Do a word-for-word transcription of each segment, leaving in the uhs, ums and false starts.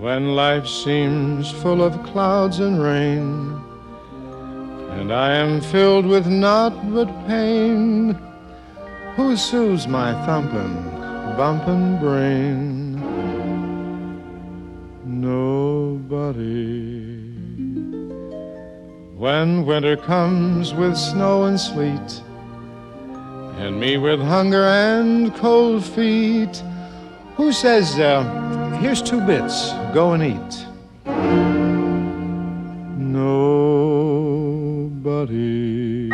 When life seems full of clouds and rain, and I am filled with naught but pain, who soothes my thumping, bumping brain? Nobody. When winter comes with snow and sleet, and me with hunger and cold feet, who says, uh, here's two bits, go and eat? Nobody.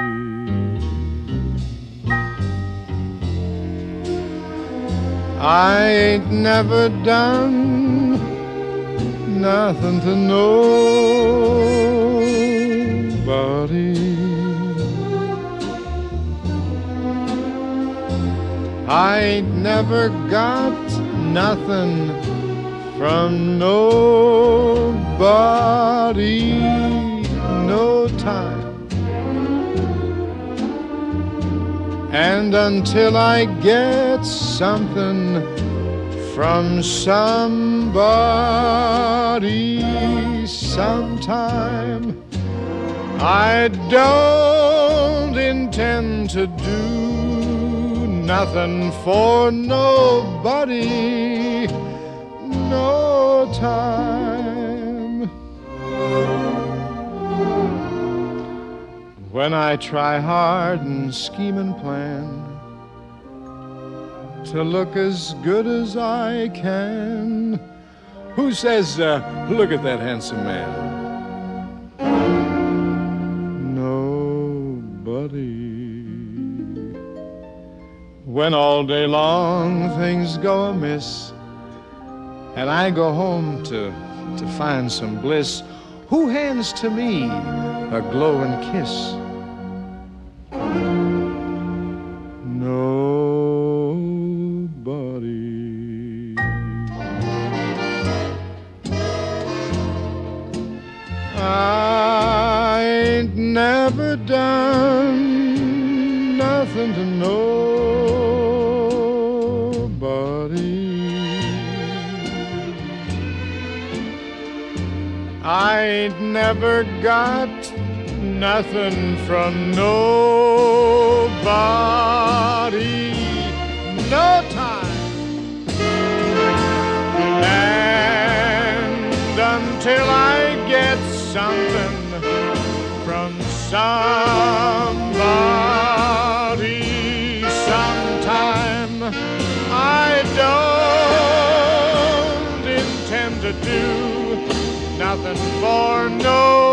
I ain't never done nothing to nobody. I ain't never got nothing from nobody, no time. And until I get something from somebody sometime, I don't intend to do nothing for nobody, no time. When I try hard and scheme and plan to look as good as I can, who says, uh, look at that handsome man? Nobody. When all day long things go amiss, and I go home to, to find some bliss, who hands to me a glowing kiss? Nobody. I ain't never done nothing to nobody. I ain't never got nothing from nobody, no time. And until I get something from somebody sometime, I don't intend to do nothing for no